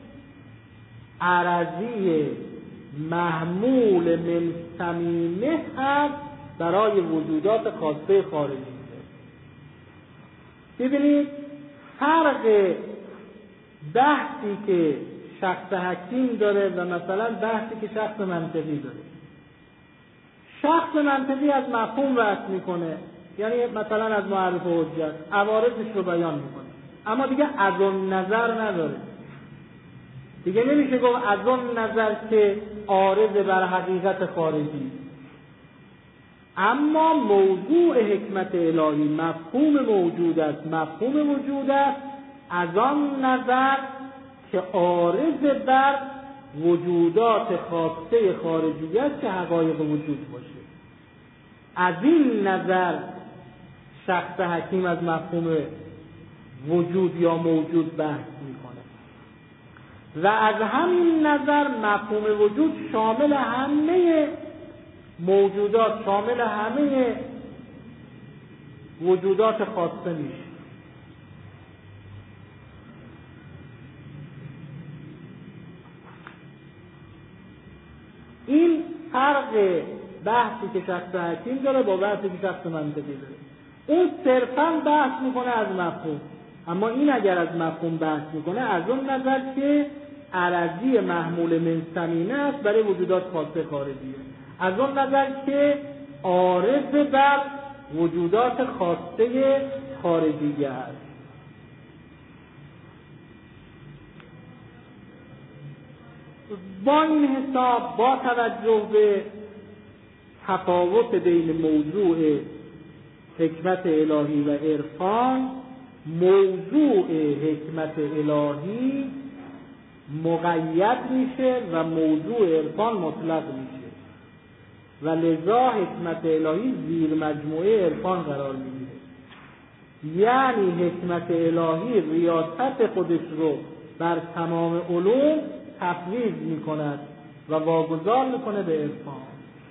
عرضی محمول من صمیمه هست برای وجودات خاصه خارجی. ببینید فرق بحثی که شخص حکیم داره و مثلا بحثی که شخص منطقی داره. شخص منطقی از مفهوم بحث میکنه، یعنی مثلا از معرف و حجت، عوارضش رو بیان میکنه، اما دیگه از اون نظر نداره. دیگه نمیشه گفت از اون نظر که عارض بر حقیقت خارجی. اما موضوع حکمت الهی مفهوم موجود است، مفهوم وجود است از آن نظر که عارض بر وجودات خاصه خارجی است که حقایق وجود باشه. از این نظر شخص حکیم از مفهوم وجود یا موجود بحث میکنه و از همین نظر مفهوم وجود شامل همه موجودات، شامل همه وجودات خاصه میشه. این فرق بحثی که شخص حکیم داره با بحثی که شخص منطقی داره. اون صرفاً بحث میکنه از مفهوم، اما این اگر از مفهوم بحث میکنه از اون نظر که عرضی محمول من صمیمه است برای وجودات خاصه خارجیه. از اون نظر که عارض بر وجودات خاصه خارجیه است. با این حساب با توجه به تفاوت بین موضوع حکمت الهی و عرفان، موضوع حکمت الهی مقید میشه و موضوع عرفان مطلق میشه و لذا حکمت الهی زیر مجموعه عرفان قرار میگیره. یعنی حکمت الهی ریاست خودش رو بر تمام علوم تفویض میکند و واگذار میکنه به عرفان.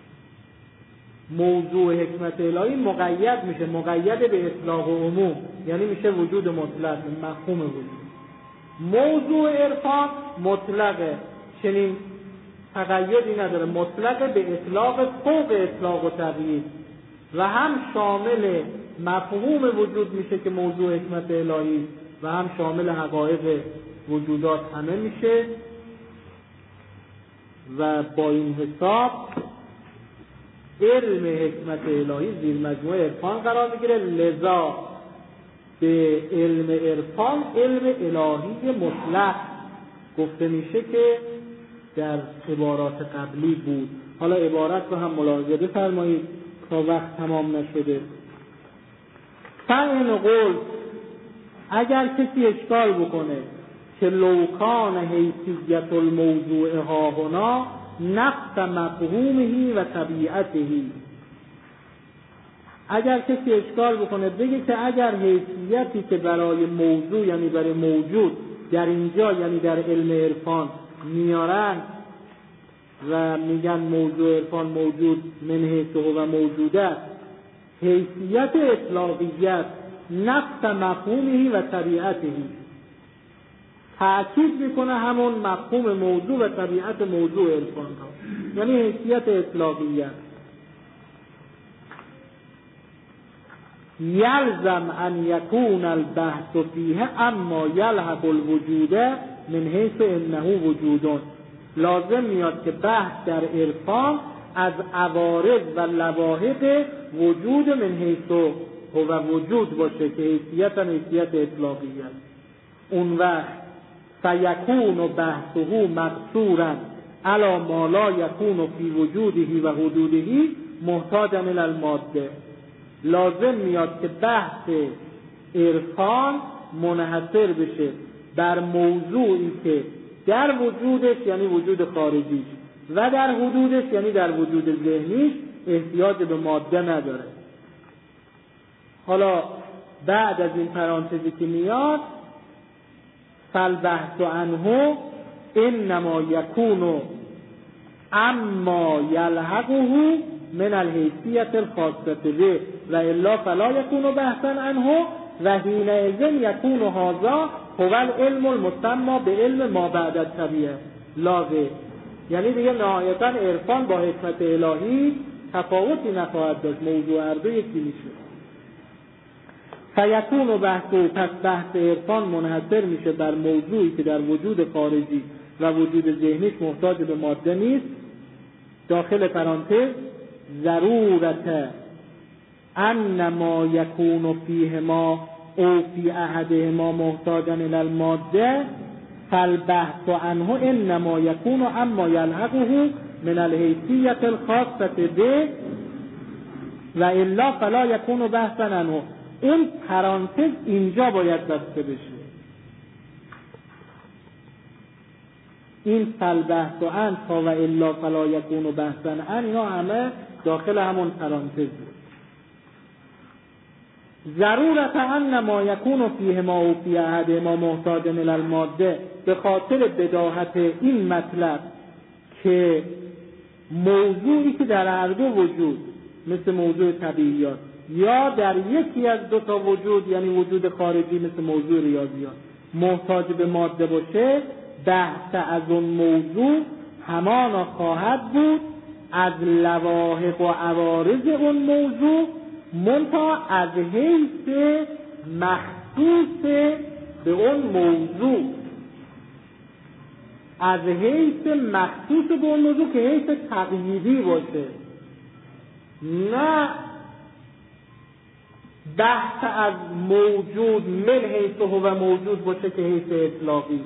موضوع حکمت الهی مقید میشه، مقید به اطلاق و عموم، یعنی میشه وجود مطلق، مفهوم وجود. موضوع عرفان مطلقه، چنین تقییدی نداره، مطلق به اطلاق فوق اطلاق و تقیید و هم شامل مفهوم وجود میشه که موضوع حکمت الهی و هم شامل حقایق وجودات همه میشه و با این حساب علم حکمت الهی زیر مجموعه عرفان قرار میگیره. لذا به علم عرفان علم الهی مطلق گفته میشه که در عبارات قبلی بود. حالا عبارت رو هم ملاحظه بفرمایید تا وقت تمام نشده. فإن قول، اگر کسی اشکال بکنه که لوکان حیثیت الموضوع ها هنا نفس مفهومه و طبیعتهی، اگر کسی اشکال بکنه بگه که اگر حیثیتی که برای موضوع یعنی برای موجود در اینجا یعنی در علم عرفان میارن و میگن موضوع عرفان موجود من حیث و موجوده، حیثیت اطلاقیت نفس مفهومه و طبیعتهی، تأکید میکنه همون مفهوم موضوع و طبیعت موضوع عرفان ها، یعنی حیثیت اطلاقیت. یلزم ان یکون البحث فیه اما یلحق الوجود من حیث انه وجودون، لازم میاد که بحث در عرفان از عوارض و لواحق وجود من حیث و وجود باشه که حیثیت هم حیثیت اطلاقیت. اون وقت فیکون بحثه مقصورا علی ما لا یکون فی وجوده و حدوده محتاجا الی الماده، لازم میاد که بحث عرفان منحصر بشه بر موضوعی که در وجودش یعنی وجود خارجیش و در حدودش یعنی در وجود ذهنیش احتیاج به ماده نداره. حالا بعد از این پرانتزی که میاد فالبحث عنه انما یکون اما یلحقه من الحیثیت الخاصه به و الا فلا یکون بحثا عنه و حینئذ یکون هذا هو العلم المسمى به علم ما بعد الطبیعه لا غیر. یعنی دیگه نهایتا عرفان با حکمت الهی تفاوتی نخواهد داشت، موضوع هر دو یکی میشه. فیکون بحثه، پس بحث عرفان منحصر میشه بر موضوعی که در وجود خارجی و وجود ذهنیش محتاج به ماده نیست. داخل پرانتز ضرورت ان ما یکون فیهما او فی احدهما محتاجا الی الماده فالبحث عنه انما یکون اما یلحقه من الحیثیت الخاصه به و الا فلا یکون بحثا عنه. این پرانتز اینجا باید بسته بشه. این فالبحث عن تا و الا فلا یکون بحثا عن اینا همه داخل همون پرانتز. ضرورت ان ما یکون فیه ما و فی احد ما محتاجا الی الماده، به خاطر بداهت این مطلب که موضوعی که در هر دو وجود مثل موضوع طبیعیات یا در یکی از دو تا وجود یعنی وجود خارجی مثل موضوع ریاضیات محتاج به ماده باشه، بحث از اون موضوع همانا خواهد بود از لواحق و عوارض اون موضوع منتها از حیث مخصوص به اون موضوع. از حیث مخصوص به اون موضوع که حیث تقییدی باشه، نه بحث از موجود من حیث هو موجود باشه که حیث اطلاقی.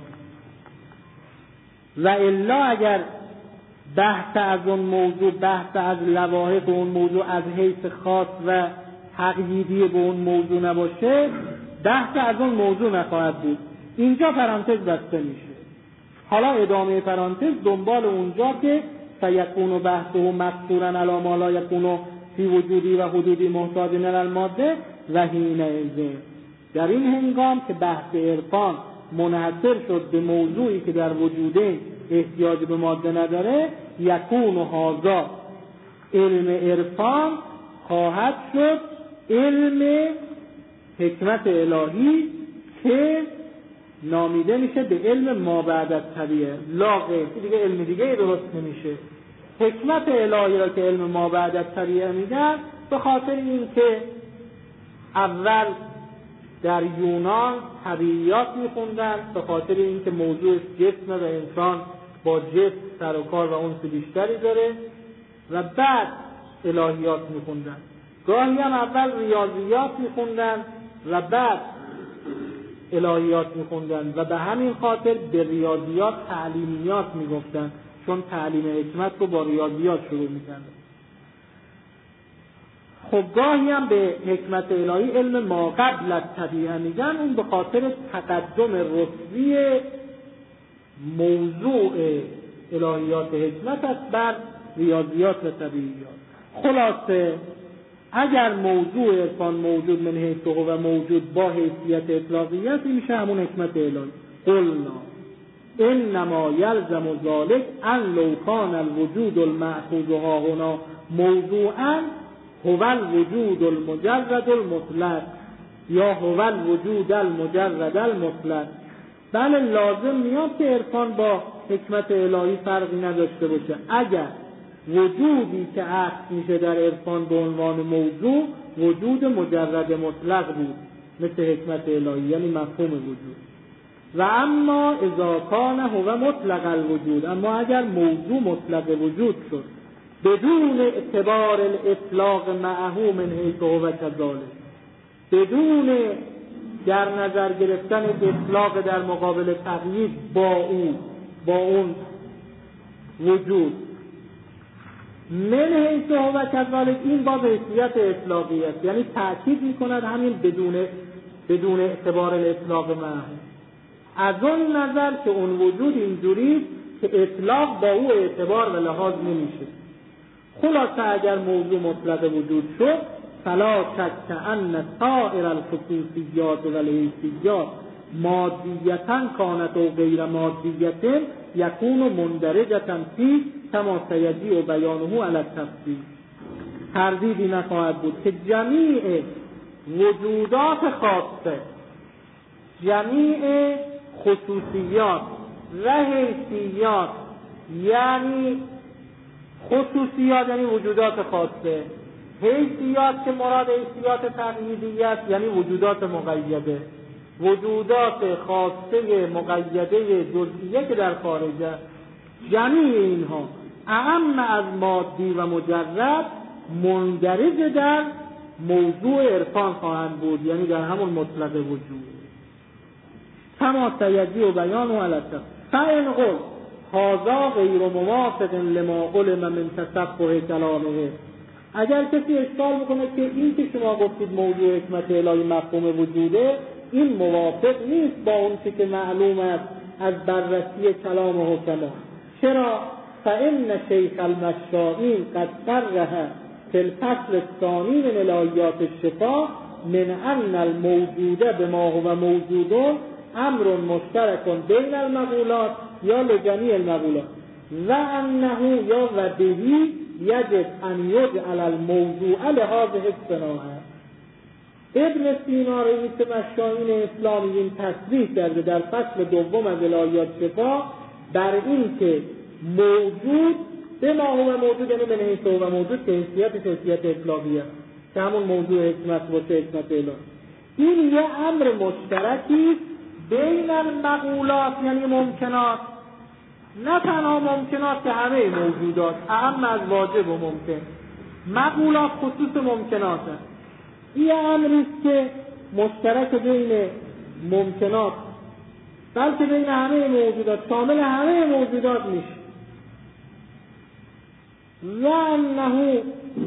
و الا اگر بحث از اون موضوع، بحث از لواحق اون موضوع از حیث خاص و تقییدی به اون موضوع نباشه، بحث از اون موضوع نخواهد بود. اینجا پرانتز بسته میشه. حالا ادامه پرانتز دنبال اونجا که فیکون بحثه مقصورا علی ما لا یکون فی وجودی و حدودی محتاج الی الماده و حینئذ، در این هنگام که بحث عرفان منحصر شد به موضوعی که در وجوده احتیاج به ماده نداره، یکون و هذا علم عرفان خواهد شد علم حکمت الهی که نامیده میشه به علم ما بعد از طبیعه، لا غیر. دیگه علم دیگه درست نمیشه. حکمت الهی را که علم ما بعد از طبیعه میگن به خاطر این که اول در یونان طبیعیات میخوندن، به خاطر این که موضوع جسم و انسان با جسم سر و کار و انس بیشتری داره، و بعد الهیات میخوندن. گاهی هم اول ریاضیات میخوندن و بعد الهیات میخوندن و به همین خاطر به ریاضیات تعلیمیات میگفتن، چون تعلیم حکمت رو با ریاضیات شروع میکردن. خب گاهی هم به حکمت الهی علم ما قبل از طبیعه میگن، اون به خاطر تقدم رتبی موضوع الهیات حکمت است بر ریاضیات و طبیعیات. خلاصه اگر موضوع عرفان موجود من حیث و موجود با حیثیت اطلاقیت، این میشه همون حکمت الهی. قلنا انما یلزم ذلك ان لو کان الوجود المأخوذ ها هنا موضوعا هو الوجود المجرد المطلق یا هو الوجود المجرد المطلق. بله لازم میاد که عرفان با حکمت الهی فرقی نداشته باشه. اگر وجودی که عکس میشه در عرفان به عنوان موضوع وجود مجرد مطلق بود مثل حکمت الهی، یعنی مفهوم وجود. و اما اذا کان هو مطلق الوجود، اما اگر موضوع مطلق وجود شد بدون اعتبار الاطلاق معه من حیث هو کذالک، بدون در نظر گرفتن اطلاق در مقابل تقیید با اون با اون وجود من حیث هو کذالک، این با حیثیت اطلاقی است، یعنی تأکید میکند همین بدون بدون اعتبار الاطلاق معه، از اون نظر که اون وجود اینجوری که اطلاق با او اعتبار و لحاظ نمیشه. خلاصه اگر موضوع مطلق وجود شد فلا شک ان سائر الخصوصیات و الحیثیات مادیتا کانت و غیر مادیتا یکون مندرجتا فی کما سیجی و بیانه علی التفصیل. تردیدی نخواهد بود که جمیع وجودات خاصه، جمیع خصوصیات و حیثیات، یعنی خصوصیات یعنی وجودات خاصه، حیثیات که مراد حیثیات تقییدی است یعنی وجودات مقیده، وجودات خاصه مقیده جزئیه که در خارجه، جمیع اینها اعم از مادی و مجرد مندرج در موضوع عرفان خواهند بود، یعنی در همون مطلق وجود. کما سیجی و بیان و علتم فإن قل هذا غیر موافق لما علم من تصفح کلامه، اگر کسی اشکال میکنه که این که شما گفتید موضوع حکمت الهی مفهوم وجوده، این موافق نیست با اون که معلوم است از بررسی کلام حکما. چرا؟ فإن شیخ المشائین قد صرح فی الفصل الثانی من الهیات الشفا من ان الموجود بما هو موجود امر مشترک بین المقولات یا لجمیع المقولات و انه یا و بهی یجب ان یجعل الموضوع لهذه الصناعه. ابن سینا رئیس مشائین اسلامیین تصریح کرده در فصل دوم از الهیات شفا بر این که موجود به ما هو موجود، یعنی به حیث هو موجود که حیثیت حیثیت اطلاقیه که همون موضوع حکمت باشه، حکمت الهی، این یه امر مشترکی بین المقولات یعنی ممکنات نه تنها ممکنات که همه موجودات، اهم از واجب و ممکن. مقولات خصوص ممکنات هست. این امریست که مشترک بین ممکنات بلکه بین همه موجودات، شامل همه موجودات میشه. و انه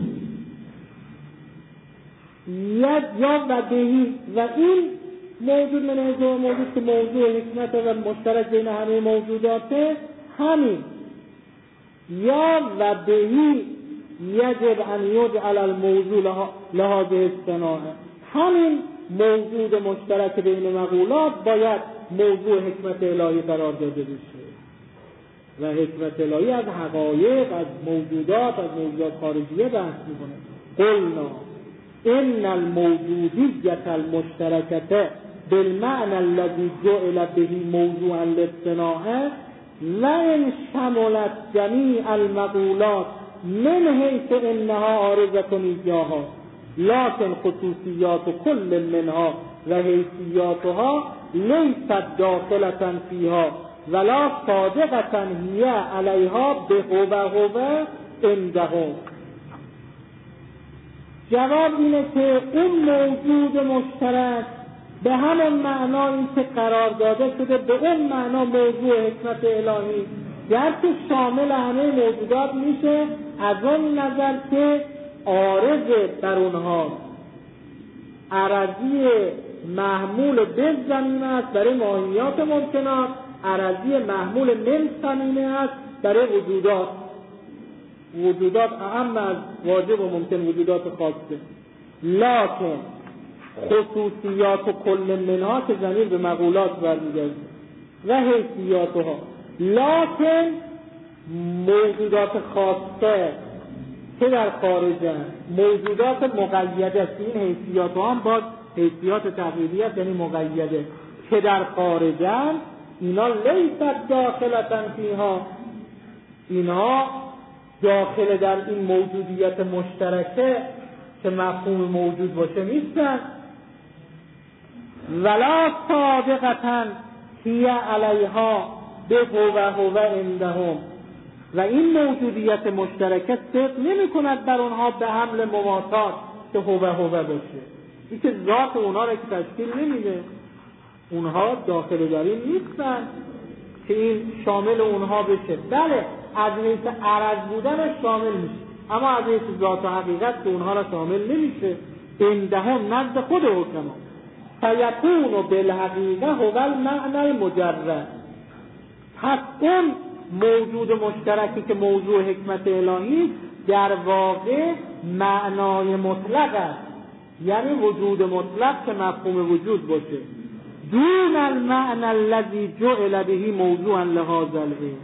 ید یا و بهی، و این موجود من ازای موجود که موضوع حکمت و مشترک بین همه موجوداته، همین یا و بهی یجب ان یجعل الموضوع لهذه الصناعه، همین موجود مشترک بین مقولات باید موضوع حکمت الهی قرار داده بشه. و حکمت الهی از حقایق، از موجودات، از موجودات خارجیه بحث میکنه. قلنا ان الموجودیت المشترکه بالمعنى الذي جعل به موضوعا للصناعه وان شملت جميع المقولات من حيث انها عارضة اياها لكن خصوصیات كل منها و حیثیاتها لیست داخلة فيها ولا صادقة هي عليها بهو هو عندهم. جواب اینه که اون موجود مشترک به همون معنایی که قرار داده شده، به اون معنا موضوع حکمت الهی، گرچه شامل همه موجودات میشه، از اون نظر که عارض بر اونها عرضی محمول به زمینه است برای ماهیات ممکنات، عرضی محمول من زمینه است برای وجودات. وجودات اهم از واجب و ممکن وجودات خاصه. لکن خصوصیات و کل منها که ضمیر به مقولات برمیگرده و حیثیاتها، لکن موجودات خاصه که در خارجن، موجودات مقیده است، این حیثیاتها هم باز حیثیات تقریبی است، یعنی مقیده که در خارجن، اینا لیست داخلتن فیها، اینا داخل در این موجودیت مشترکه که مفهوم موجود باشه نیستن. ولا صادقتاً هی علیها به هو هو عندهم، و این موجودیت مشترکه صدق نمی کند بر اونها به حمل مماتات که هو هو باشه. این که ذات اونها را که تشکیل نمیده، اونها داخل در این نیستن که این شامل اونها بشه. بله از حیث عرض بودن شامل میشه، اما از حیث ذات و حقیقت که اونها را شامل نمیشه. عندهم نزد خود حکما فیکون بالحقیقه هو المعنى المجرد، پس اون موجود مشترکی که موضوع حکمت الهی در واقع معنای مطلق است، یعنی وجود مطلق که مفهوم وجود باشه، دون المعنى الذي جعل به موضوعا لهذا العلم.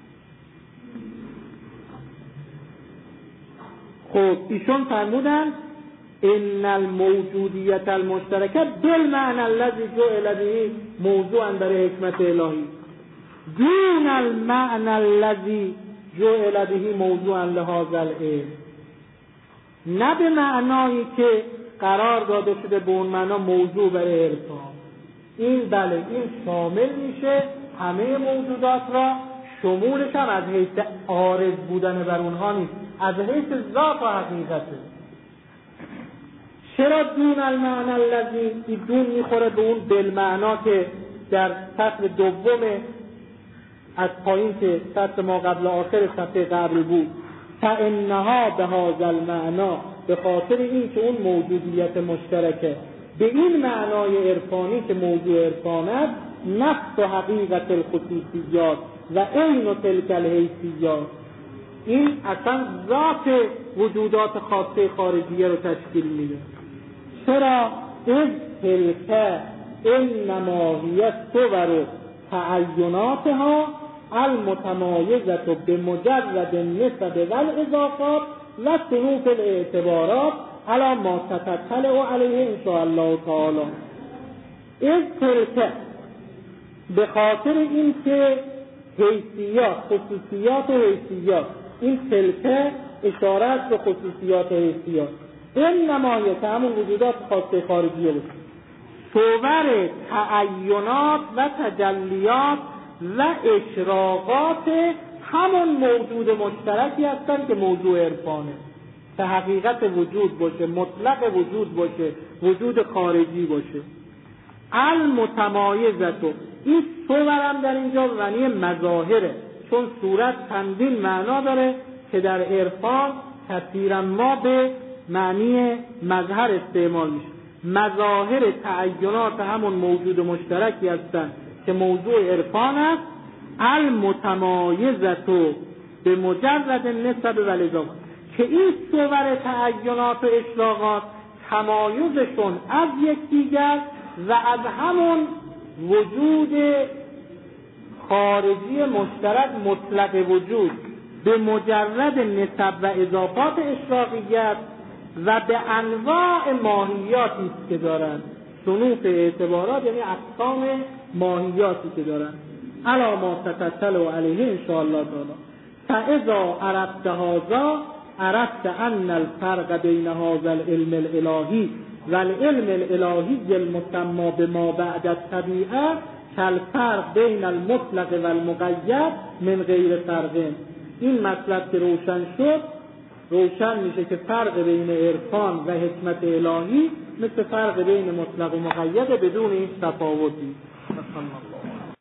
خب ایشون فرمودن ان الموجودیت المشترکه بالمعنى الذي جعل به موضوعا برای حکمت الهی، دون المعنى الذي جعل به موضوعا لهذا العلم، نه به معنایی که قرار داده شده به اون معنا موضوع برای عرفان. این بله این شامل میشه همه موجودات را، شمولش هم از حیث عارض بودن بر اونها نیست، از حیث ذات و حقیقته. چرا دون المعنى الذی؟ این دون میخوره به اون بالمعنا که در سطر دوم از پایین که سطر ما قبل آخر سطر قبل بود، فانها بهذا المعنا، به خاطر این که اون موجودیت مشترکه به این معنای عرفانی که موضوع عرفان است، نفس و حقیقت الخصوصیات و عین و تلک الحیثیات، این اصلا ذات وجودات خاصه خارجیه رو تشکیل میده. چرا؟ از تلک انما هی صور تعیناتها المتمایزه بمجرد النسب والاضافات و صنوف الاعتبارات علی ما تتطلع علیه ان شاء الله تعالی. از تلک، به خاطر این که حیثیات، خصوصیات و حیثیات، این تلک اشارت به خصوصیات و حیثیات، این نمایت همون وجودات خاصه خارجیه بود. صور تعینات و تجلیات و اشراقات همون موجود مشترکی هستن که موضوع عرفانه، که حقیقت وجود باشه، مطلق وجود باشه، وجود خارجی باشه. المتمایزتو، این صورم در اینجا معنی مظاهره، چون صورت چندین معنا داره که در عرفان کثیرا ما به معنی مظهر استعمال میشه. مظاهر تعینات همون موجود مشترکی هستن که موضوع عرفان است. المتمایزتو به مجرد نسب و الاضافه، که این صور تعینات و اشراقات تمایزشون از یکدیگر و از همون وجود خارجی مشترک مطلق وجود به مجرد نسب و اضافات اشراقیت و به انواع ماهیاتی که دارن، صنوف اعتبارات یعنی اقسام ماهیاتی که دارن. علا ما تتطلع علیه انشاءالله تعالی. فاذا عرفت هذا عرفت ان الفرق بین هذا العلم الالهی و العلم الالهی المسمى بما بعد الطبیعه کالفرق بین المطلق و المقید من غیر فرق. این مطلب که روشن شد، روشن میشه که فرق بین عرفان و حکمت الهی مثل فرق بین مطلق و مقید بدون این تفاوتی.